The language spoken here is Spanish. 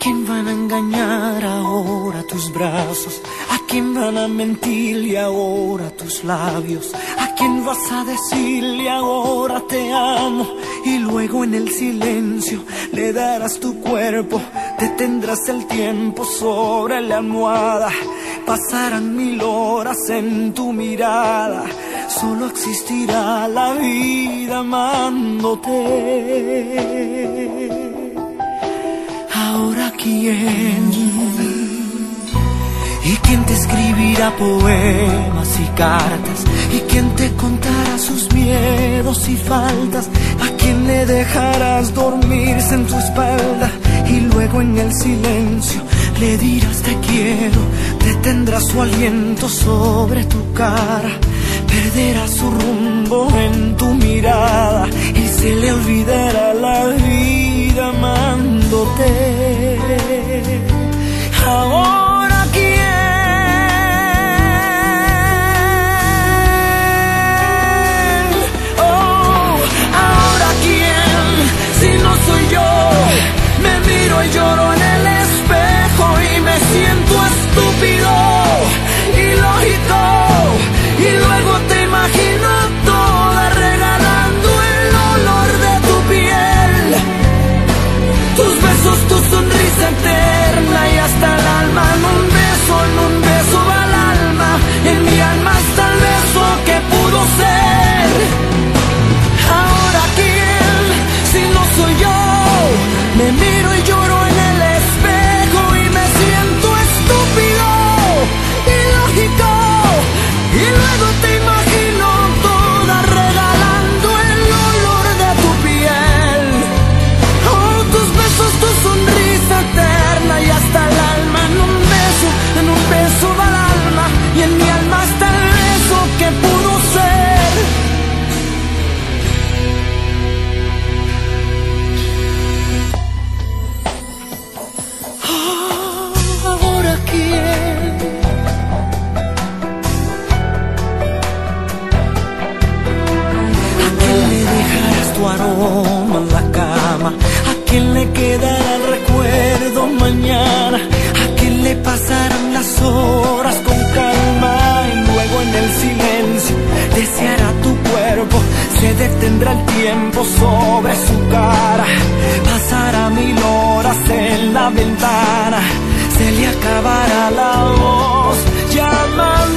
quién van a engañar ahora tus brazos? ¿A quién van a mentirle ahora tus labios? ¿A quién vas a decirle ahora te amo? Y luego en el silencio le darás tu cuerpo, detendrás el tiempo sobre la almohada. Pasarán 1000 horas en tu mirada, solo existirá la vida amándote. Ahora quién, y quién te escribirá poemas y cartas, y quién te contará sus miedos y faltas, a quién le dejarás dormirse en tu espalda y luego en el silencio le dirás te quiero, detendrás su aliento sobre tu cara, perderá su rumbo en tu mirada y se le olvidará la vida amándote. Ahora quién, oh, ahora quién, si no soy yo, me miro y lloro en el espejo y me siento estúpido, ilógico, y luego te imagino toda regalando el olor de tu piel, tus besos, tu sonrisa eterna y hasta el alma. En un beso va el alma, en mi alma está el beso que pudo ser. Ahora quién, si no soy yo, me miro y lloro en el espejo y me siento estúpido, ilógico, y luego te imagino toda regalando el olor de tu piel, oh, tus besos, tu sonrisa eterna y hasta el alma. En un beso va el alma y en mi alma está el beso que pudo ser. Oh, ahora quién, ¿a quién le dejarás tu aroma en la cama? ¿A quién le quedará el recuerdo mañana? ¿A quién le pasarán las horas con calma? Y luego en el silencio deseará tu cuerpo, se detendrá el tiempo sobre su cara, pasará 1000 horas en la ventana, se le acabará la voz llamando.